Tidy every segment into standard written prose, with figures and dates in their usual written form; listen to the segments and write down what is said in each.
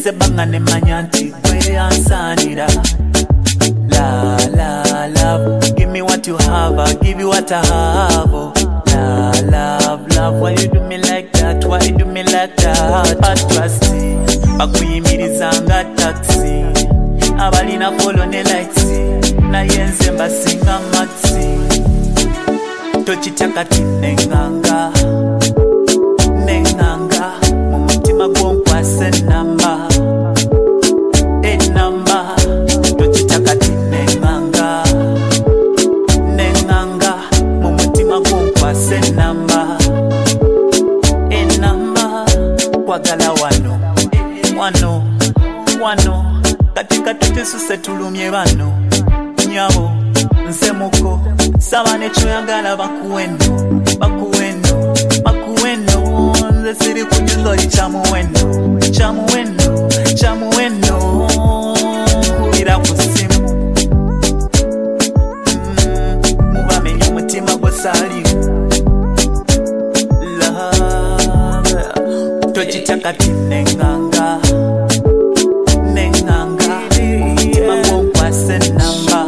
Kwetegereze banga ne manya nti gwe yansanira. La la love, give me what you have, I'll give you what I have. Oh. La love, love, why you do me like that? Why you do me like that? I trust you, bakuyimiriza nga taxi. Abalina follow ne lights, na yenze mbasinga maxi. Tochitaka tinenganga, nenganga, mumutima gwonkwase namba, enamba. Tochitaka tinenganga, nenganga, mumutima gwonkwase namba, enamba. Kwagala wano, wano, wano, katika tutesuse tulumye bano, nyabo, nsemuko. Saba necho yagala bakuweno, bakuweno, bakuweno. Nze siri kujuzo chamuweno, chamuweno, chamuweno. Kulira kusimu, mubamenye omutima gwosali. Love, tochitaka tinenganga, nenganga, omutima gwonkwase namba.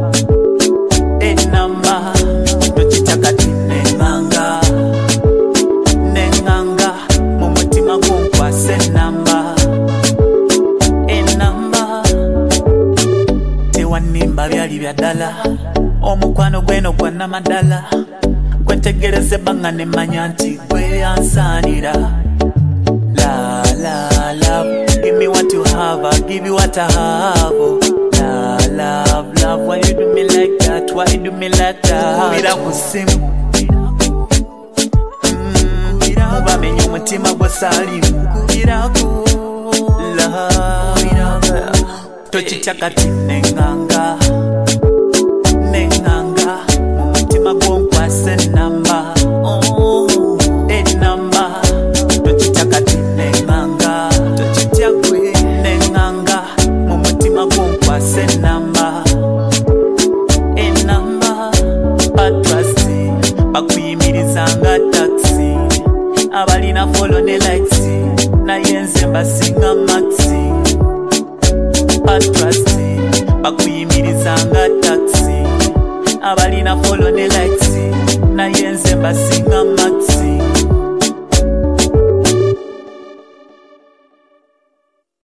Nimba byali byadala omukwano gweno gwa namadala. Kwetegereze banga ne manya nti gwe yansanira. La la love, give me what you have, I'll give you what I have. Oh. La love, love, why you do me like that? Why you do me like that? Kubira kusimu, mubamenye omutima gwosalimu. Kubirako love, tochitaka tinenganga, nenganga, mumutima gwonkwase namba, enamba. Tochitaka tinenganga, tochitya gwe nenganga, mumutima gwonkwase namba, enamba. Patrasi, bakuyimiriza nga taxi. Abalina follow ne lights, na yenze mbasinga maxi. Patrasi, bakuyimiriza nga taxi. Abalina follow ne lights, na yenze mbasinga maxi.